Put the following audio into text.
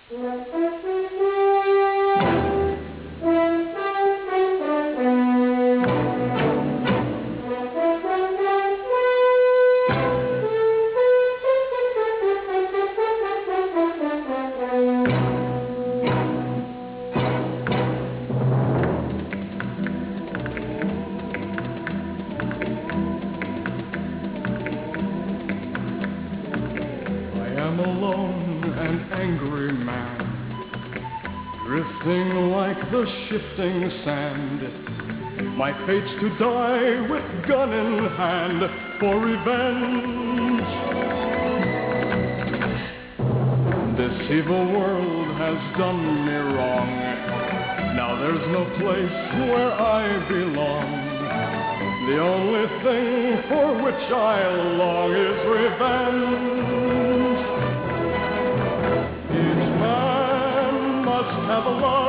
I'm a lone and angry man, drifting like the shifting sand. My fate's to die with gun in hand for revenge. This evil world has done me wrong. Now there's no place where I belong. The only thing for which I long is revenge. Each man must have a love